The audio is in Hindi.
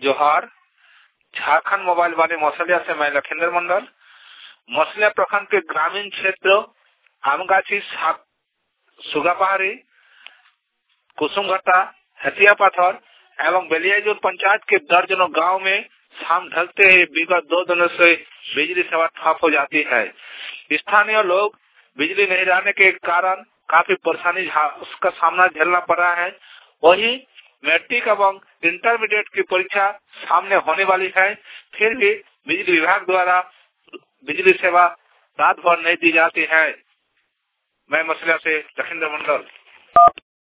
जोहार। झारखंड मोबाइल वाले मौसलिया से मैं लखिंदर मंडल। मौसलिया प्रखंड के ग्रामीण क्षेत्र आमगाछी, सुगापहाड़ी, कुसुमघट्टा, हथिया पत्थर एवं बेलियाजोर पंचायत के दर्जनों गांव में शाम ढलते ही विगत 2 दिनों से बिजली सेवा ठप हो जाती है। स्थानीय लोग बिजली नहीं रहने के कारण काफी परेशानी का सामना झेलना पड़ रहा है। वही मैट्रिक एवं इंटरमीडिएट की परीक्षा सामने होने वाली है, फिर भी बिजली विभाग द्वारा बिजली सेवा रात भर नहीं दी जाती है। मैं मसलिया से लखिंदर मंडल।